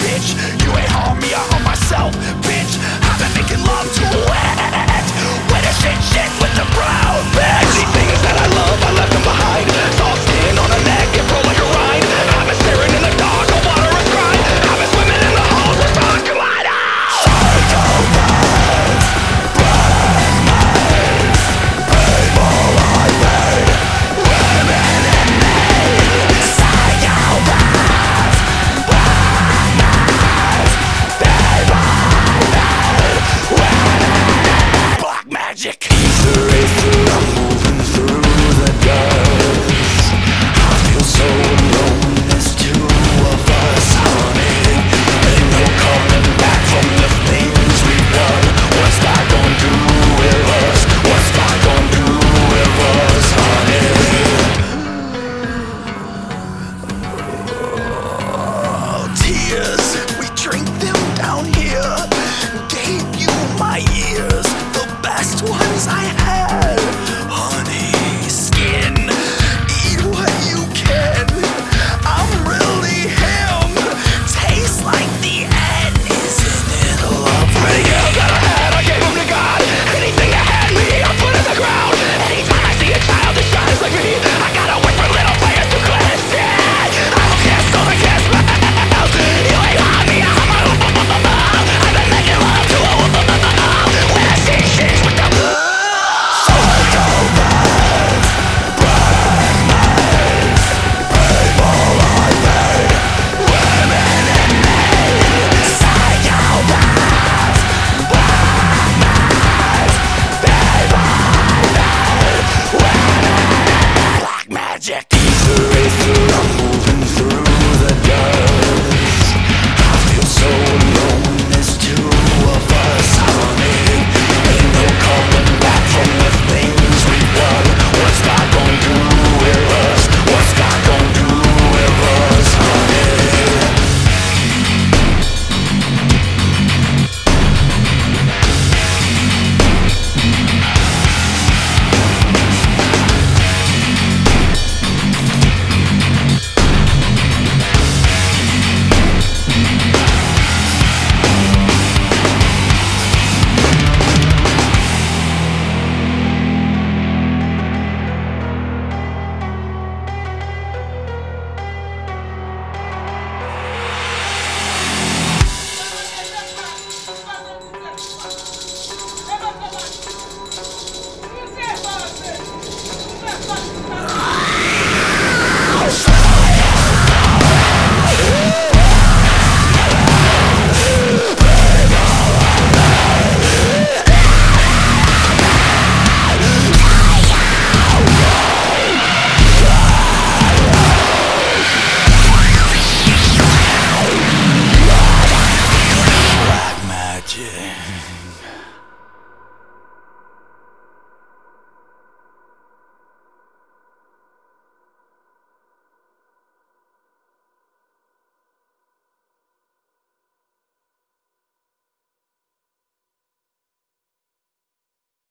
bitch. You ain't harm me, I harm myself, bitch. I've been making love to it. When I shit with the brown bitch. Many things that I love, I left them behind. Soft skin on a neck, it flow like a ride. I've been staring in the dark, no water is dry. I've been swimming in the halls with stars collide. Magic.